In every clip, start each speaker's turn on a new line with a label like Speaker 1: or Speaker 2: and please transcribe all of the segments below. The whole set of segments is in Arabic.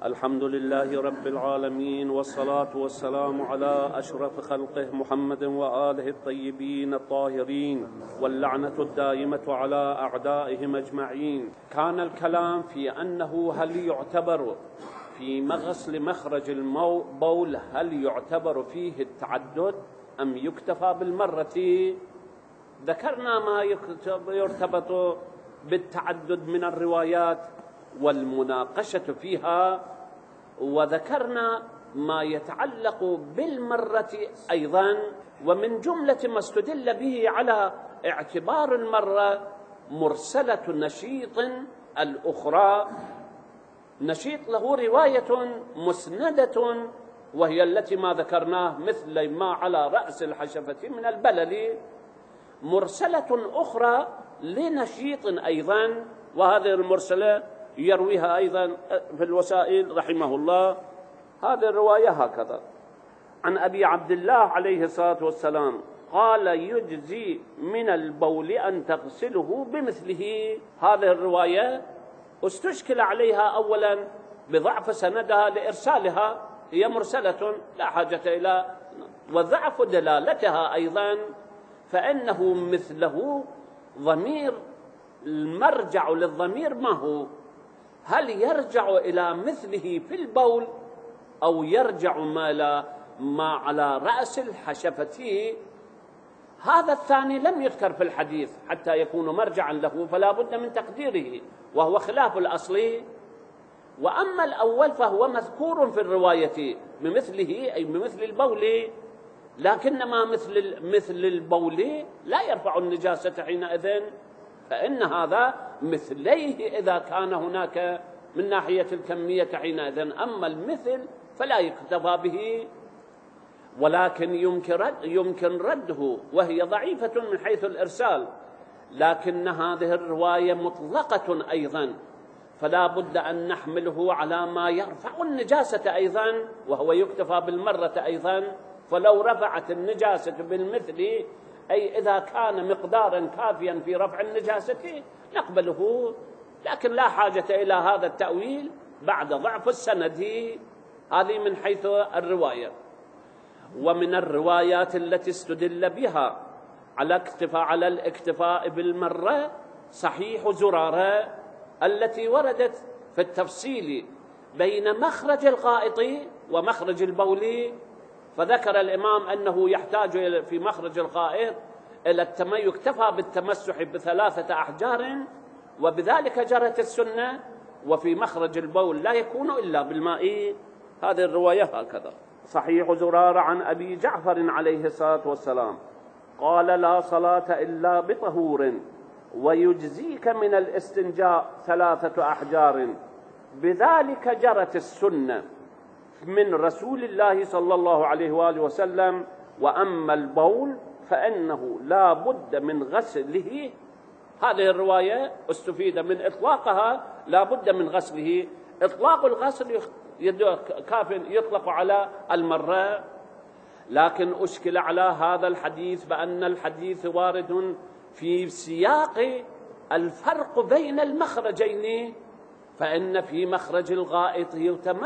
Speaker 1: الحمد لله رب العالمين، والصلاة والسلام على أشرف خلقه محمد وآله الطيبين الطاهرين، واللعنة الدائمة على أعدائهم أجمعين. كان الكلام في أنه هل يعتبر في غسل مخرج البول هل يعتبر فيه التعدد أم يكتفى بالمرة؟ ذكرنا ما يرتبط بالتعدد من الروايات والمناقشة فيها، وذكرنا ما يتعلق بالمرة أيضا. ومن جملة ما استدل به على اعتبار المرة مرسلة نشيط الأخرى، نشيط له رواية مسندة وهي التي ما ذكرناه مثل ما على رأس الحشفة من البلل، مرسلة أخرى لنشيط أيضا، وهذه المرسلة يرويها أيضا في الوسائل رحمه الله. هذه الرواية هكذا عن أبي عبد الله عليه الصلاة والسلام قال: يجزي من البول أن تغسله بمثله. هذه الرواية استشكل عليها أولا بضعف سندها لإرسالها، هي مرسلة لا حاجة إلى، وضعف دلالتها أيضا، فإنه مثله ضمير، المرجع للضمير ما هو؟ هل يرجع إلى مثله في البول أو يرجع ما على رأس الحشفة؟ هذا الثاني لم يذكر في الحديث حتى يكون مرجعا له، فلا بد من تقديره، وهو خلاف الأصل. وأما الأول فهو مذكور في الرواية بمثله، أي بمثل البول، لكنما مثل البول لا يرفع النجاسة حينئذ، فإن هذا مثليه إذا كان هناك من ناحية الكمية حينئذ، أما المثل فلا يكتفى به، ولكن يمكن رده، وهي ضعيفة من حيث الإرسال، لكن هذه الرواية مطلقة أيضا، فلا بد أن نحمله على ما يرفع النجاسة أيضا، وهو يكتفى بالمرة أيضا. فلو رفعت النجاسة بالمثل، أي إذا كان مقدارا كافيا في رفع النجاسة، نقبله، لكن لا حاجة إلى هذا التأويل بعد ضعف السند. هذه من حيث الرواية. ومن الروايات التي استدل بها على الاكتفاء بالمرة صحيح زرارة التي وردت في التفصيل بين مخرج الغائط ومخرج البول، فذكر الإمام أنه يحتاج في مخرج الغائط إلى يكتفى بالتمسح ب3 أحجار، وبذلك جرت السنة، وفي مخرج البول لا يكون إلا بالماء. هذه الرواية هكذا. صحيح زرار عن أبي جعفر عليه الصلاة والسلام قال: لا صلاة إلا بطهور، ويجزيك من الاستنجاء 3 أحجار، بذلك جرت السنة من رسول الله صلى الله عليه وآله وسلم. وأما البول فإنه لا بد من غسله. هذه الرواية استفيد من إطلاقها لا بد من غسله. إطلاق الغسل كاف يطلق على المرة، لكن أشكل على هذا الحديث بأن الحديث وارد في سياق الفرق بين المخرجين، فإن في مخرج الغائط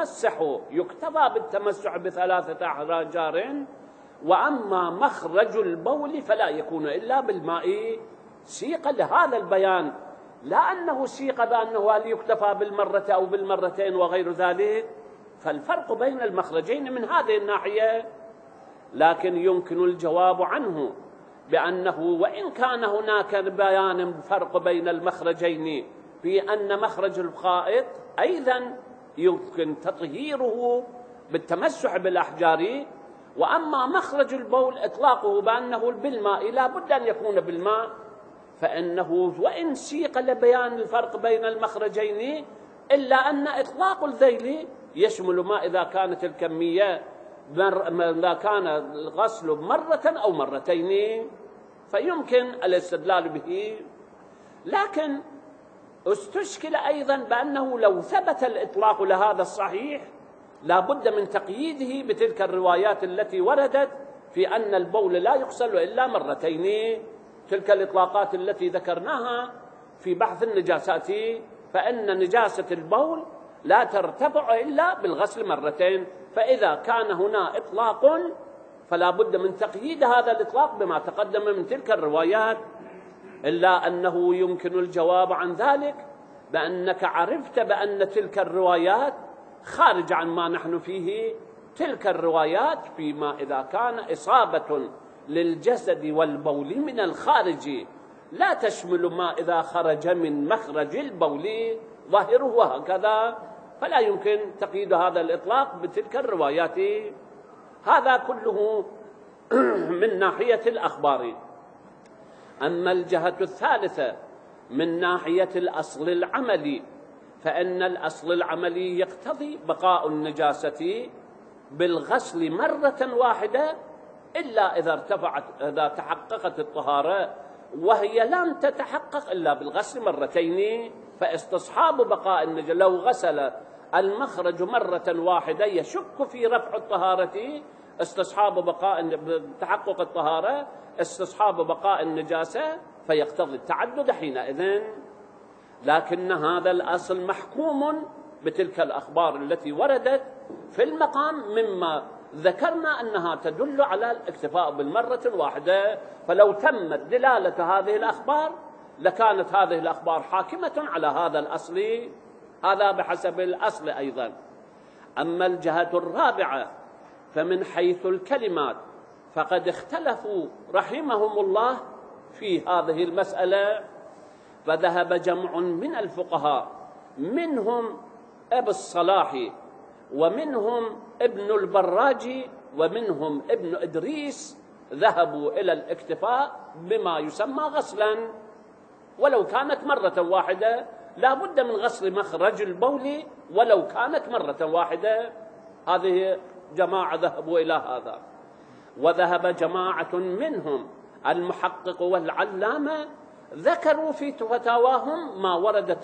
Speaker 1: يكتفى بالتمسح ب3 أحجار، وأما مخرج البول فلا يكون إلا بالماء. سيق لهذا البيان، لا أنه سيق بأنه هل يكتفى بالمرة أو بالمرتين وغير ذلك، فالفرق بين المخرجين من هذه الناحية. لكن يمكن الجواب عنه بأنه وإن كان هناك بيان فرق بين المخرجين في أن مخرج الغائط أيضا يمكن تطهيره بالتمسح بالأحجار، وأما مخرج البول إطلاقه بأنه بالماء لا بد أن يكون بالماء، فإنه وإن سيق لبيان الفرق بين المخرجين، إلا أن إطلاق الذيل يشمل ما إذا كانت الكمية إذا كان الغسل مرة أو مرتين، فيمكن الاستدلال به. لكن استشكل أيضا بأنه لو ثبت الإطلاق لهذا الصحيح لا بد من تقييده بتلك الروايات التي وردت في أن البول لا يغسل إلا مرتين، تلك الإطلاقات التي ذكرناها في بحث النجاسات، فإن نجاسة البول لا ترتفع إلا بالغسل مرتين. فإذا كان هنا إطلاق فلا بد من تقييد هذا الإطلاق بما تقدم من تلك الروايات، إلا أنه يمكن الجواب عن ذلك بأنك عرفت بأن تلك الروايات خارج عن ما نحن فيه. تلك الروايات فيما إذا كان إصابة للجسد والبول من الخارج لا تشمل ما إذا خرج من مخرج البول ظاهره وهكذا، فلا يمكن تقييد هذا الإطلاق بتلك الروايات. هذا كله من ناحية الأخبار. أما الجهة الثالثة من ناحية الأصل العملي، فإن الأصل العملي يقتضي بقاء النجاسة بالغسل مرة واحدة إلا إذا تحققت الطهارة، وهي لم تتحقق إلا بالغسل مرتين، فاستصحاب بقاء النجاسة لو غسل المخرج مرة واحدة يشك في رفع الطهارة، استصحاب بقاء تحقق الطهارة استصحاب بقاء النجاسة فيقتضي التعدد حينئذ. لكن هذا الأصل محكوم بتلك الأخبار التي وردت في المقام مما ذكرنا أنها تدل على الاكتفاء بالمرة واحدة، فلو تمت دلالة هذه الأخبار لكانت هذه الأخبار حاكمة على هذا الأصل. هذا بحسب الأصل أيضا. أما الجهة الرابعة فمن حيث الكلمات فقد اختلفوا رحمهم الله في هذه المسألة، فذهب جمع من الفقهاء منهم أبو الصلاح ومنهم ابن البراج ومنهم ابن إدريس، ذهبوا إلى الاكتفاء بما يسمى غسلا ولو كانت مرة واحدة، لا بد من غسل مخرج البول ولو كانت مرة واحدة. هذه جماعة ذهبوا إلى هذا. وذهب جماعة منهم المحقق والعلامة ذكروا في فتاواهم ما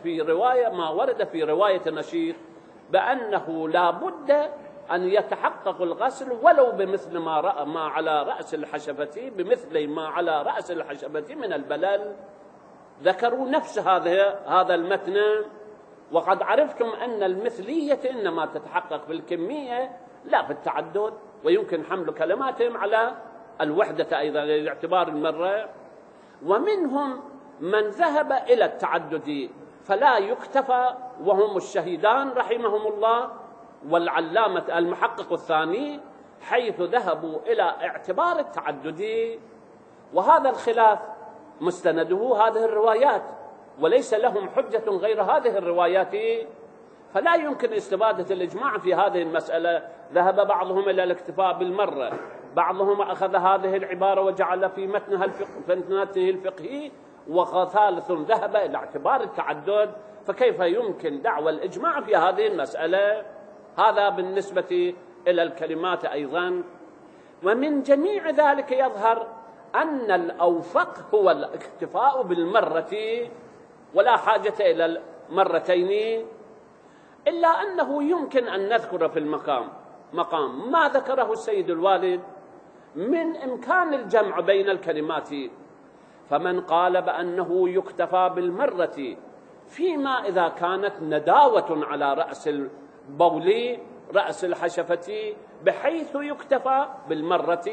Speaker 1: ورد في رواية نشيط بأنه لا بد أن يتحقق الغسل ولو بمثل ما على رأس الحشفة، بمثل ما على رأس الحشفة من البلل. ذكروا نفس هذا المتن. وقد عرفتم أن المثلية إنما تتحقق بالكمية لا في التعدد، ويمكن حمل كلماتهم على الوحدة أيضا لاعتبار المرة. ومنهم من ذهب إلى التعدد فلا يكتفى، وهم الشهيدان رحمهم الله والعلامة المحقق الثاني، حيث ذهبوا إلى اعتبار التعدد. وهذا الخلاف مستنده هذه الروايات، وليس لهم حجة غير هذه الروايات، فلا يمكن استفادة الإجماع في هذه المسألة. ذهب بعضهم إلى الاكتفاء بالمرة، بعضهم أخذ هذه العبارة وجعل في متنه الفقهي، وثالث ذهب إلى اعتبار التعدد. فكيف يمكن دعوى الإجماع في هذه المسألة؟ هذا بالنسبة إلى الكلمات أيضا. ومن جميع ذلك يظهر أن الأوفق هو الاكتفاء بالمرة ولا حاجة إلى المرتين، إلا أنه يمكن أن نذكر في مقام ما ذكره السيد الوالد من إمكان الجمع بين الكلمات. فمن قال بأنه يكتفى بالمرة فيما إذا كانت نداوة على رأس البول رأس الحشفة بحيث يكتفى بالمرة،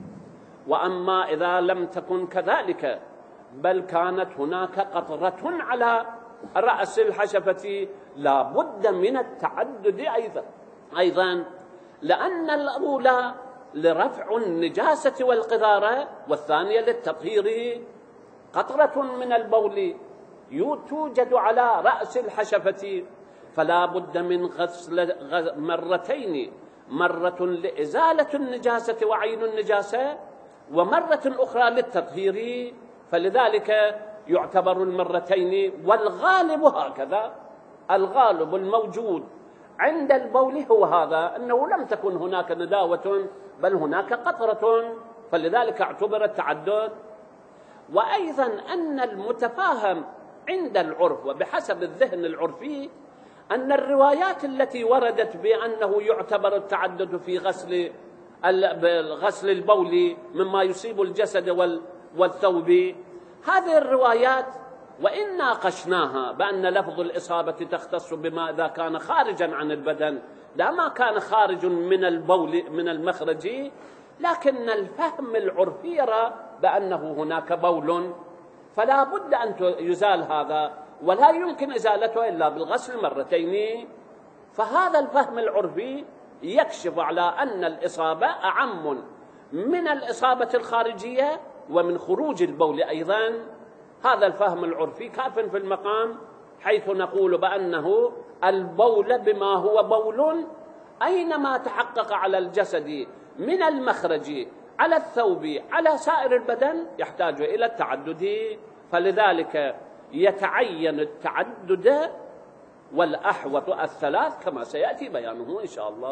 Speaker 1: وأما إذا لم تكن كذلك بل كانت هناك قطرة على رأس الحشفة لا بد من التعدد أيضا، لأن الأولى لرفع النجاسة والقذارة والثانية للتطهير. قطرة من البول توجد على رأس الحشفة فلا بد من غسل مرتين، مرة لإزالة النجاسة وعين النجاسة ومرة أخرى للتطهير، فلذلك يعتبر المرتين. والغالب هكذا، الغالب الموجود عند البول هو هذا، أنه لم تكن هناك نداوة بل هناك قطرة، فلذلك اعتبر التعدد. وأيضا أن المتفاهم عند العرف وبحسب الذهن العرفي أن الروايات التي وردت بأنه يعتبر التعدد في غسل البول مما يصيب الجسد والثوب، هذه الروايات وإن ناقشناها بأن لفظ الإصابة تختص بما إذا كان خارجا عن البدن لا ما كان خارج من البول من المخرج، لكن الفهم العرفي يرى بأنه هناك بول، فلا بد أن يزال هذا، ولا يمكن إزالته إلا بالغسل مرتين. فهذا الفهم العرفي يكشف على أن الإصابة أعم من الإصابة الخارجية ومن خروج البول أيضا. هذا الفهم العرفي كاف في المقام، حيث نقول بأنه البول بما هو بول أينما تحقق على الجسد من المخرج على الثوب على سائر البدن يحتاج إلى التعدد، فلذلك يتعين التعدد والأحوط الثلاث كما سيأتي بيانه إن شاء الله.